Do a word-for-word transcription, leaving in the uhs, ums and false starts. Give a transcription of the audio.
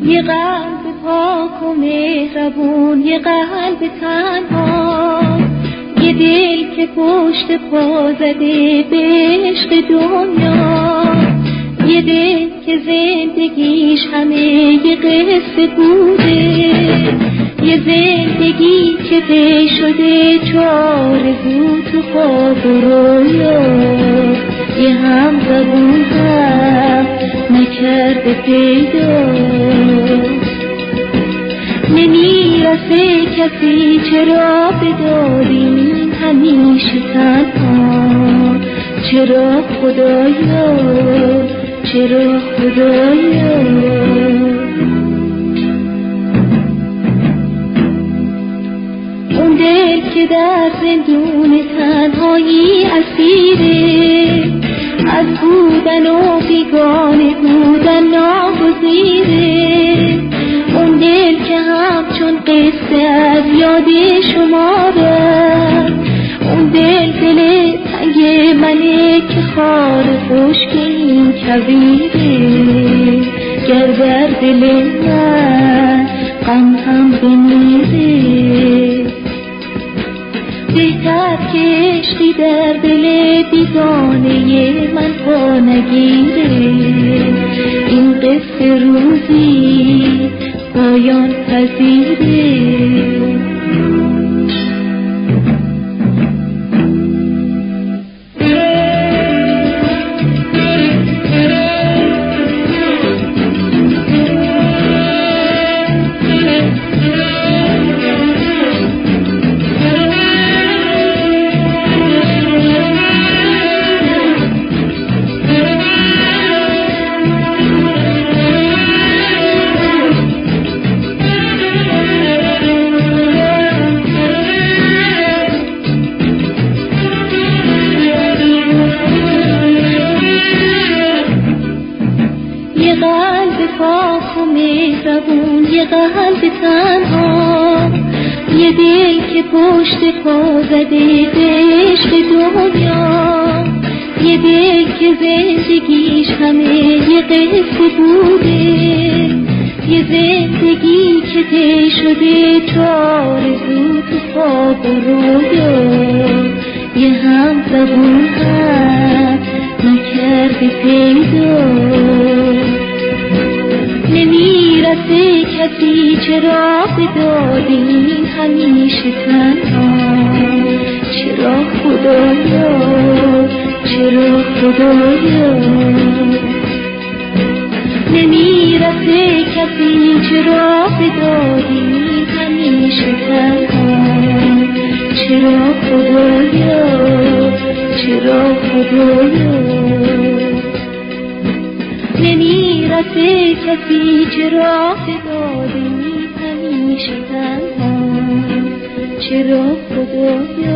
یه قلب پاک و مهربون، یه قلب تنها، یه دل که پشت پا زده به عشق دنیا، یه دل که زندگیش همه یه قصه بوده، یه زندگی که پی شده چار زود تو خواب و رویا، یه هم زبون هم نکرده پیدا، نمیرسه کسی چرا بداریم همیشه تنها، چرا خدایا چرا خدایا. اون دل که در زندون تنهایی اسیره، از بودن و بیگانه بودن ناگزیره، اون دل که همچون قصه از یاد شما رفت، اون دل دل تنگ منه که خار خشک این کویره، گر در دل من غم هم بمیره، بهتر که عشقی در دل بیگانه من پا نگیره، این قصه روزی پایان پذیره. یه قلب پاک و مهربون، یه قلب تنها، یه دل که پشت پا زده به عشق دنیا، یه دل که زندگیش همه یه قصه بوده، یه زندگی که طی شده چار زود تو خواب و رویا، یه هم زبون هم نکرده پیدا، نمیرسه کسی چرا بداریم همیشه تنها، چرا خدایا چرا خدایا. نمیرسه کسی چرا بداریم همیشه تنها، چرا خدایا چرا خدایا. نمیرسه کسی چرا بداریم همیشه تنها، چرا خدایا